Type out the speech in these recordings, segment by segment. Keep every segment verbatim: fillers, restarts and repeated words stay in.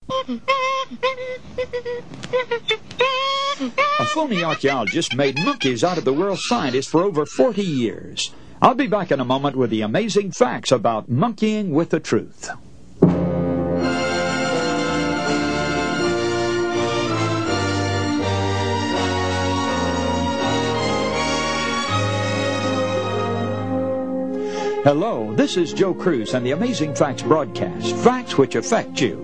A phony archaeologist made monkeys out of the world's scientists for over forty years. I'll be back in a moment with the amazing facts about monkeying with the truth. Hello, this is Joe Cruz and the Amazing Facts broadcast, facts which affect you.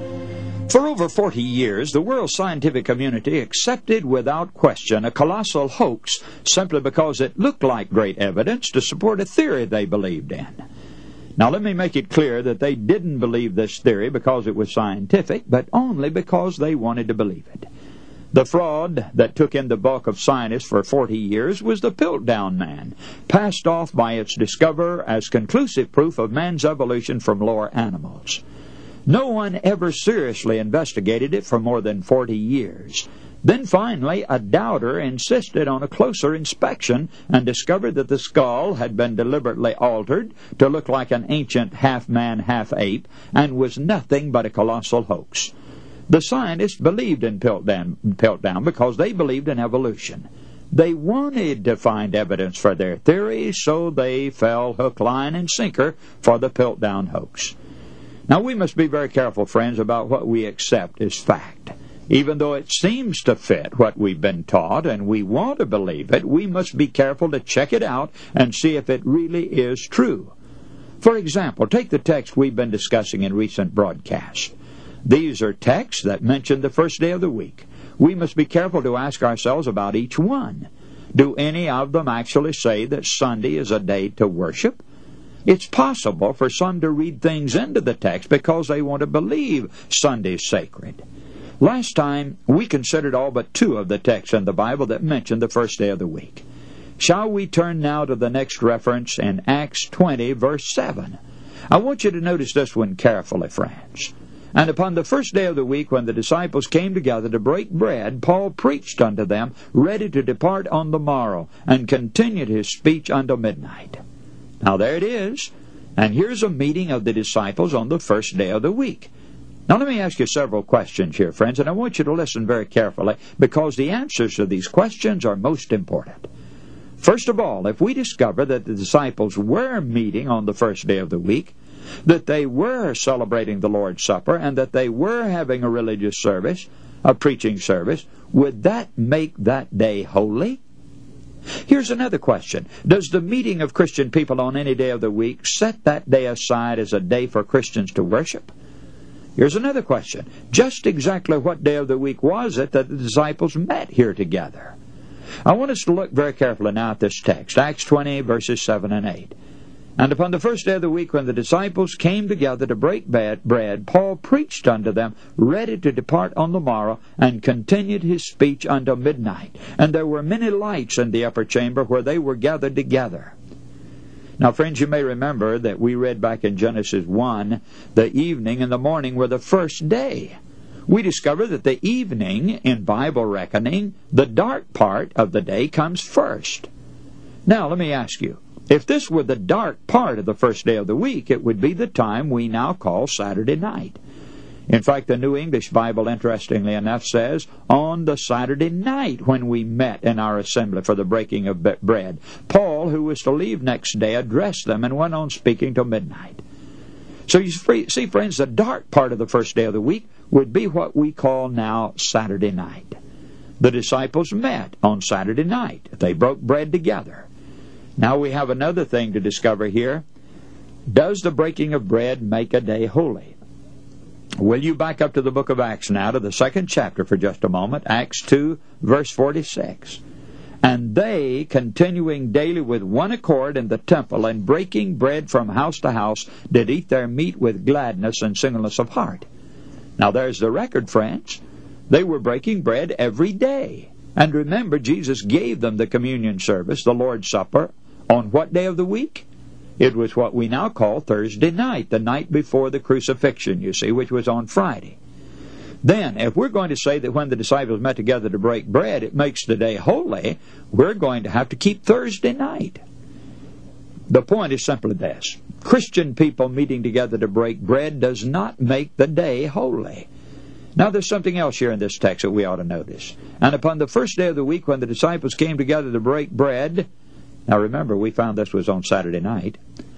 For over forty years, the world scientific community accepted without question a colossal hoax simply because it looked like great evidence to support a theory they believed in. Now, let me make it clear that they didn't believe this theory because it was scientific, but only because they wanted to believe it. The fraud that took in the bulk of scientists for forty years was the Piltdown Man, passed off by its discoverer as conclusive proof of man's evolution from lower animals. No one ever seriously investigated it for more than forty years. Then finally, a doubter insisted on a closer inspection and discovered that the skull had been deliberately altered to look like an ancient half-man, half-ape, and was nothing but a colossal hoax. The scientists believed in Piltdown, Piltdown because they believed in evolution. They wanted to find evidence for their theories, so they fell hook, line, and sinker for the Piltdown hoax. Now, we must be very careful, friends, about what we accept as fact. Even though it seems to fit what we've been taught and we want to believe it, we must be careful to check it out and see if it really is true. For example, take the text we've been discussing in recent broadcasts. These are texts that mention the first day of the week. We must be careful to ask ourselves about each one. Do any of them actually say that Sunday is a day to worship? It's possible for some to read things into the text because they want to believe Sunday's sacred. Last time, we considered all but two of the texts in the Bible that mention the first day of the week. Shall we turn now to the next reference in Acts twenty, verse seven? I want you to notice this one carefully, friends. And upon the first day of the week, when the disciples came together to break bread, Paul preached unto them, ready to depart on the morrow, and continued his speech until midnight. Now there it is. And here's a meeting of the disciples on the first day of the week. Now let me ask you several questions here, friends, and I want you to listen very carefully because the answers to these questions are most important. First of all, if we discover that the disciples were meeting on the first day of the week, that they were celebrating the Lord's Supper, and that they were having a religious service, a preaching service, would that make that day holy? Here's another question. Does the meeting of Christian people on any day of the week set that day aside as a day for Christians to worship? Here's another question. Just exactly what day of the week was it that the disciples met here together? I want us to look very carefully now at this text, Acts twenty, verses seven and eight. And upon the first day of the week, when the disciples came together to break bread, Paul preached unto them, ready to depart on the morrow, and continued his speech until midnight. And there were many lights in the upper chamber where they were gathered together. Now, friends, you may remember that we read back in Genesis one, the evening and the morning were the first day. We discover that the evening, in Bible reckoning, the dark part of the day comes first. Now, let me ask you, if this were the dark part of the first day of the week, it would be the time we now call Saturday night. In fact, the New English Bible, interestingly enough, says, on the Saturday night when we met in our assembly for the breaking of bread. Paul, who was to leave next day, addressed them and went on speaking till midnight. So you see, friends, the dark part of the first day of the week would be what we call now Saturday night. The disciples met on Saturday night. They broke bread together. Now we have another thing to discover here. Does the breaking of bread make a day holy? Will you back up to the book of Acts now, to the second chapter for just a moment, Acts two, verse forty-six. And they, continuing daily with one accord in the temple, and breaking bread from house to house, did eat their meat with gladness and singleness of heart. Now there's the record, friends. They were breaking bread every day. And remember, Jesus gave them the communion service, the Lord's Supper, on what day of the week? It was what we now call Thursday night, the night before the crucifixion, you see, which was on Friday. Then, if we're going to say that when the disciples met together to break bread, it makes the day holy, we're going to have to keep Thursday night. The point is simply this. Christian people meeting together to break bread does not make the day holy. Now there's something else here in this text that we ought to notice. And upon the first day of the week, when the disciples came together to break bread, now remember, we found this was on Saturday night,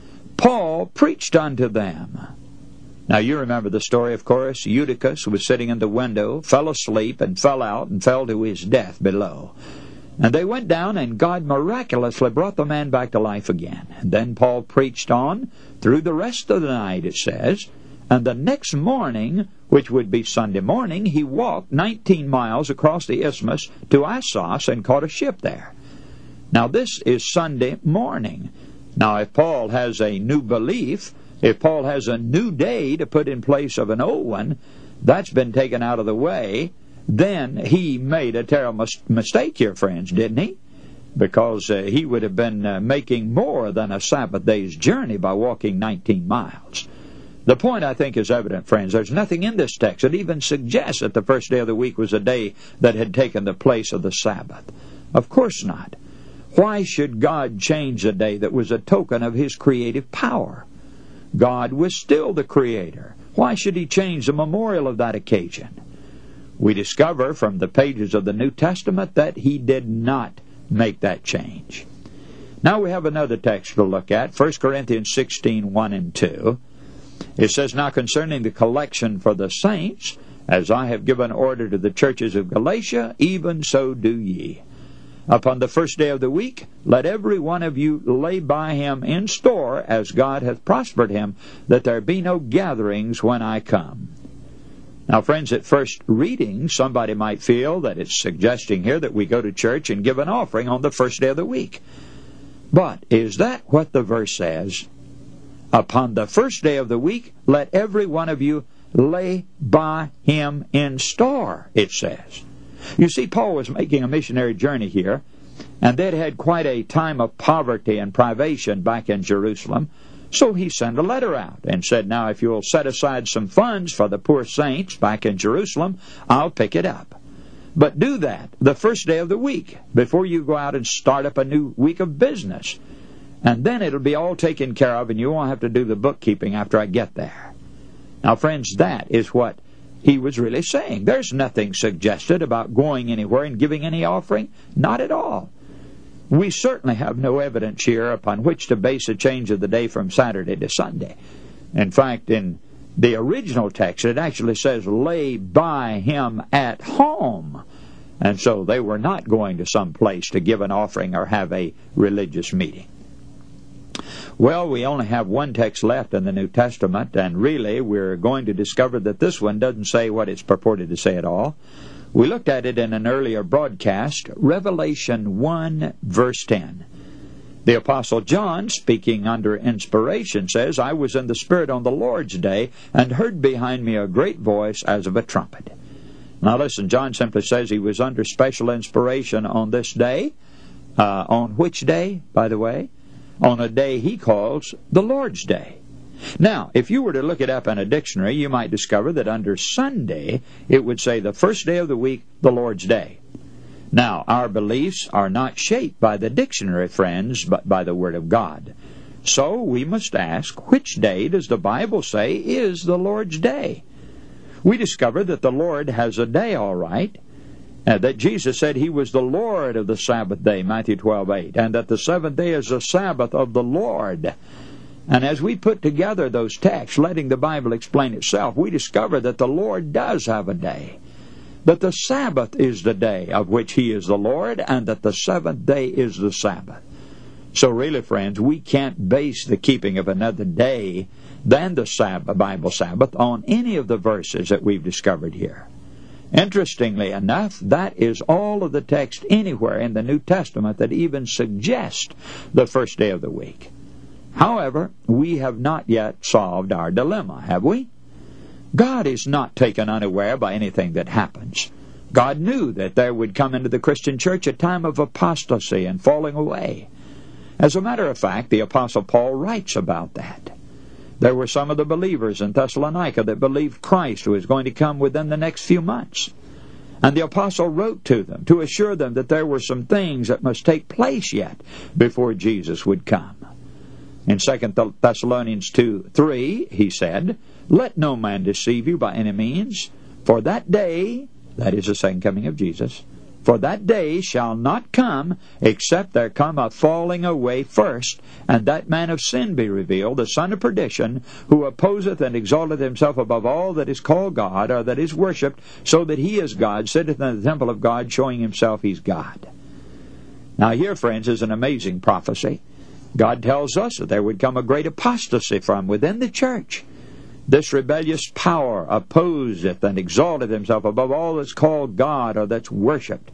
Paul preached unto them. Now you remember the story, of course. Eutychus was sitting in the window, fell asleep, and fell out, and fell to his death below. And they went down, and God miraculously brought the man back to life again. And then Paul preached on through the rest of the night, it says. And the next morning, which would be Sunday morning, he walked nineteen miles across the isthmus to Assos and caught a ship there. Now this is Sunday morning. Now if Paul has a new belief, if Paul has a new day to put in place of an old one, that's been taken out of the way, then he made a terrible mistake here, friends, didn't he? Because uh, he would have been uh, making more than a Sabbath day's journey by walking nineteen miles. The point, I think, is evident, friends. There's nothing in this text that even suggests that the first day of the week was a day that had taken the place of the Sabbath. Of course not. Why should God change a day that was a token of His creative power? God was still the Creator. Why should He change the memorial of that occasion? We discover from the pages of the New Testament that He did not make that change. Now we have another text to look at, First Corinthians sixteen, one and two. It says, Now concerning the collection for the saints, as I have given order to the churches of Galatia, even so do ye. Upon the first day of the week, let every one of you lay by him in store, as God hath prospered him, that there be no gatherings when I come. Now, friends, at first reading, somebody might feel that it's suggesting here that we go to church and give an offering on the first day of the week. But is that what the verse says? Upon the first day of the week, let every one of you lay by him in store, it says. You see, Paul was making a missionary journey here, and they'd had quite a time of poverty and privation back in Jerusalem. So he sent a letter out and said, Now, if you'll set aside some funds for the poor saints back in Jerusalem, I'll pick it up. But do that the first day of the week, before you go out and start up a new week of business. And then it'll be all taken care of, and you won't have to do the bookkeeping after I get there. Now, friends, that is what he was really saying. There's nothing suggested about going anywhere and giving any offering. Not at all. We certainly have no evidence here upon which to base a change of the day from Saturday to Sunday. In fact, in the original text, it actually says, lay by him at home. And so they were not going to some place to give an offering or have a religious meeting. Well, we only have one text left in the New Testament, and really we're going to discover that this one doesn't say what it's purported to say at all. We looked at it in an earlier broadcast, Revelation one, verse ten. The Apostle John, speaking under inspiration, says, I was in the Spirit on the Lord's day, and heard behind me a great voice as of a trumpet. Now listen, John simply says he was under special inspiration on this day. Uh, on which day, by the way? On a day he calls the Lord's Day. Now, if you were to look it up in a dictionary, you might discover that under Sunday, it would say the first day of the week, the Lord's Day. Now, our beliefs are not shaped by the dictionary, friends, but by the Word of God. So we must ask, which day does the Bible say is the Lord's Day? We discover that the Lord has a day, all right, Uh, that Jesus said He was the Lord of the Sabbath day, Matthew twelve, eight, and that the seventh day is the Sabbath of the Lord. And as we put together those texts, letting the Bible explain itself, we discover that the Lord does have a day. That the Sabbath is the day of which He is the Lord, and that the seventh day is the Sabbath. So really, friends, we can't base the keeping of another day than the Sabbath, Bible Sabbath on any of the verses that we've discovered here. Interestingly enough, that is all of the text anywhere in the New Testament that even suggest the first day of the week. However, we have not yet solved our dilemma, have we? God is not taken unaware by anything that happens. God knew that there would come into the Christian church a time of apostasy and falling away. As a matter of fact, the Apostle Paul writes about that. There were some of the believers in Thessalonica that believed Christ was going to come within the next few months. And the apostle wrote to them to assure them that there were some things that must take place yet before Jesus would come. In Second Thessalonians two, three, he said, Let no man deceive you by any means, For that day, that is the second coming of Jesus, for that day shall not come, except there come a falling away first, and that man of sin be revealed, the son of perdition, who opposeth and exalteth himself above all that is called God, or that is worshipped, so that he is God, sitteth in the temple of God, showing himself he's God. Now here, friends, is an amazing prophecy. God tells us that there would come a great apostasy from within the church. This rebellious power opposeth and exalteth himself above all that's called God or that's worshipped.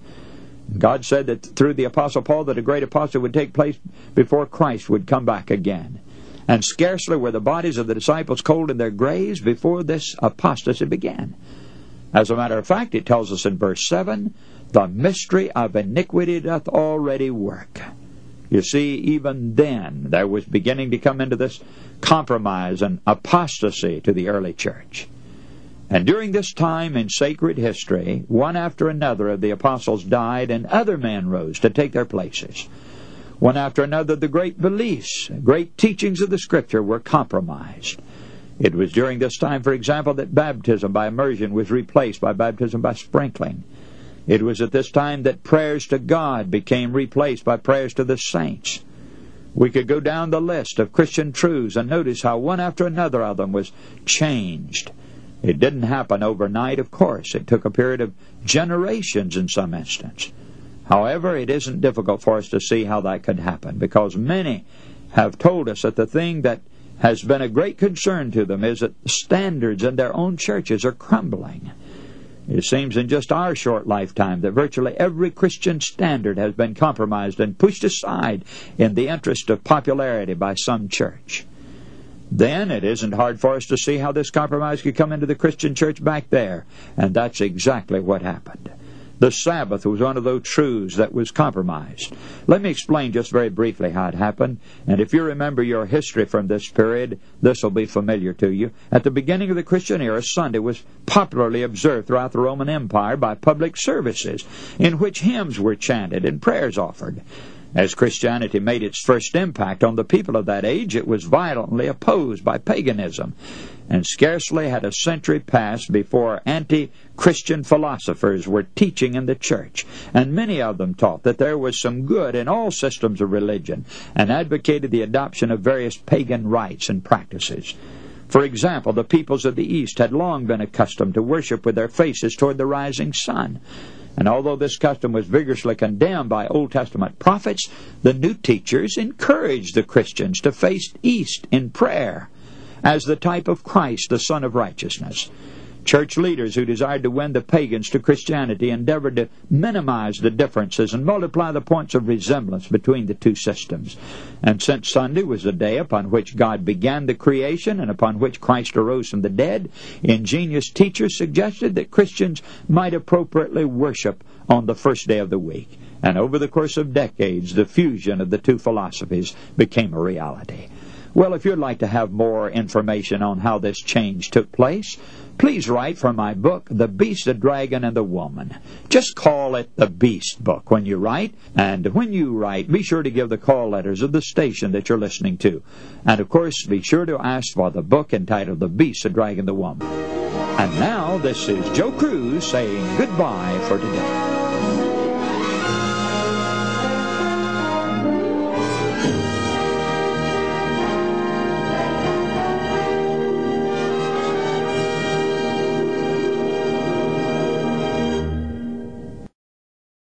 God said that through the Apostle Paul that a great apostasy would take place before Christ would come back again. And scarcely were the bodies of the disciples cold in their graves before this apostasy began. As a matter of fact, it tells us in verse seven, the mystery of iniquity doth already work. You see, even then, there was beginning to come into this compromise and apostasy to the early church. And during this time in sacred history, one after another of the apostles died, and other men rose to take their places. One after another, the great beliefs, great teachings of the Scripture were compromised. It was during this time, for example, that baptism by immersion was replaced by baptism by sprinkling. It was at this time that prayers to God became replaced by prayers to the saints. We could go down the list of Christian truths and notice how one after another of them was changed. It didn't happen overnight, of course. It took a period of generations in some instance. However, it isn't difficult for us to see how that could happen, because many have told us that the thing that has been a great concern to them is that the standards in their own churches are crumbling. It seems in just our short lifetime that virtually every Christian standard has been compromised and pushed aside in the interest of popularity by some church. Then it isn't hard for us to see how this compromise could come into the Christian church back there, and that's exactly what happened. The Sabbath was one of those truths that was compromised. Let me explain just very briefly how it happened, and if you remember your history from this period, this will be familiar to you. At the beginning of the Christian era, Sunday was popularly observed throughout the Roman Empire by public services, in which hymns were chanted and prayers offered. As Christianity made its first impact on the people of that age, it was violently opposed by paganism. And scarcely had a century passed before anti-Christian philosophers were teaching in the church. And many of them taught that there was some good in all systems of religion and advocated the adoption of various pagan rites and practices. For example, the peoples of the East had long been accustomed to worship with their faces toward the rising sun. And although this custom was vigorously condemned by Old Testament prophets, the new teachers encouraged the Christians to face east in prayer as the type of Christ, the Son of Righteousness. Church leaders who desired to win the pagans to Christianity endeavored to minimize the differences and multiply the points of resemblance between the two systems. And since Sunday was the day upon which God began the creation and upon which Christ arose from the dead, ingenious teachers suggested that Christians might appropriately worship on the first day of the week. And over the course of decades, the fusion of the two philosophies became a reality. Well, if you'd like to have more information on how this change took place, please write for my book, The Beast, the Dragon, and the Woman. Just call it The Beast Book when you write. And when you write, be sure to give the call letters of the station that you're listening to. And, of course, be sure to ask for the book entitled The Beast, the Dragon, and the Woman. And now, this is Joe Cruz saying goodbye for today.